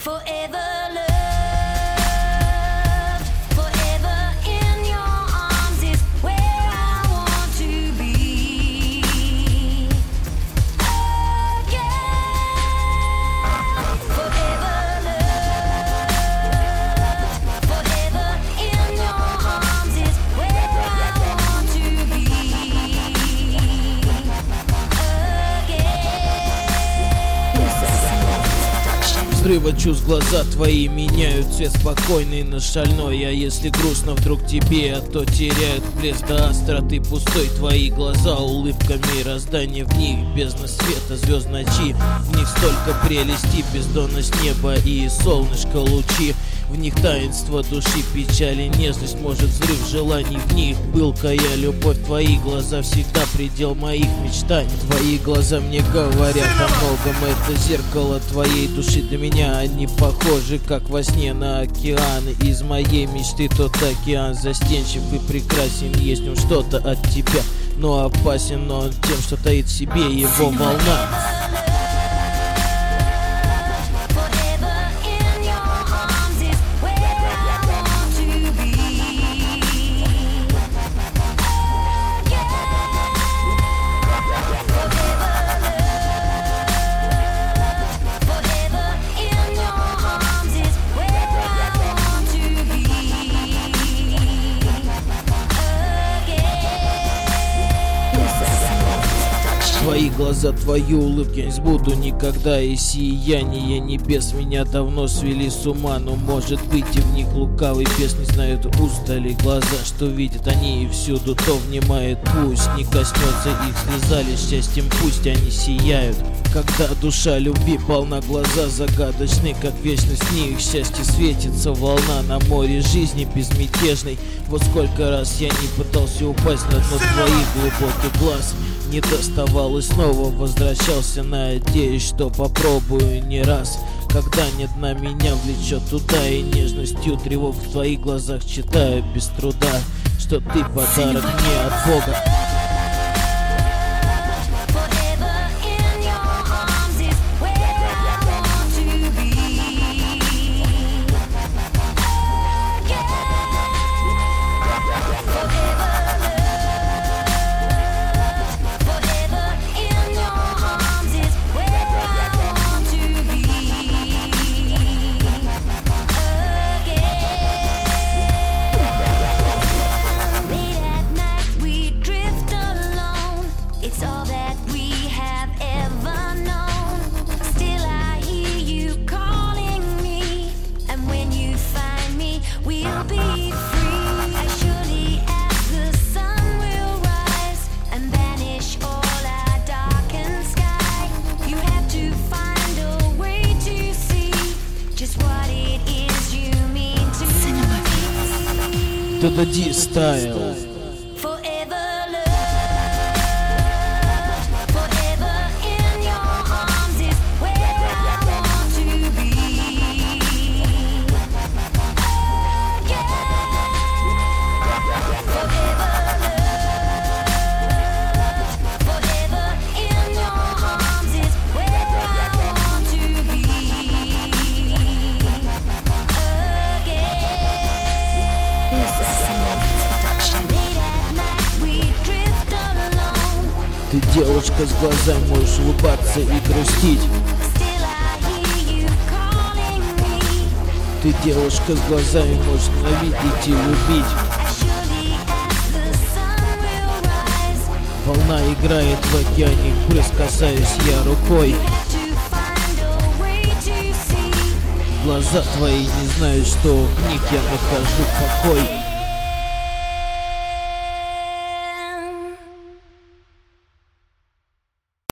Forever love, forever in your arms is where I want to be. Again, forever love, forever in your arms is where I want to be. Взрыва чувств, глаза твои меняют цвет спокойный на шальной. А если грустно вдруг тебе, то теряют блеск до остроты пустой. Твои глаза улыбка мироздания, в них бездна света, звезд ночи. В них столько прелести, бездонность неба и солнышко лучи. В них таинство души, печали, нежность, может взрыв желаний. В них пылкая любовь, твои глаза всегда предел моих мечтаний. Твои глаза мне говорят о многом, это зеркало твоей души. Для меня они похожи, как во сне, на океаны. Из моей мечты тот океан застенчив и прекрасен. Есть в нем что-то от тебя, но опасен он тем, что таит в себе его волна. Твои глаза, твою улыбку я не забуду никогда. И сияние небес меня давно свели с ума. Но может быть и в них лукавый бес не знают устали глаза, что видят они и всюду то внимает. Пусть не коснется их слеза, лишь счастьем пусть они сияют. Когда душа любви полна, глаза загадочны, как вечность в них. Счастье светится, волна на море жизни безмятежной. Вот сколько раз я не пытался упасть на дно твоих глубоких глаз. Не доставал и снова возвращался, надеюсь, что попробую не раз. Когда нет дна, меня влечет туда, и нежностью тревог в твоих глазах читаю без труда, что ты подарок мне от Бога. Toda D-Style. Ты девушка с глазами, можешь улыбаться и грустить. Ты девушка с глазами, можешь ненавидеть и любить. Волна играет в океане, брызг касаюсь я рукой. Глаза твои не знают, что в них я нахожу покой.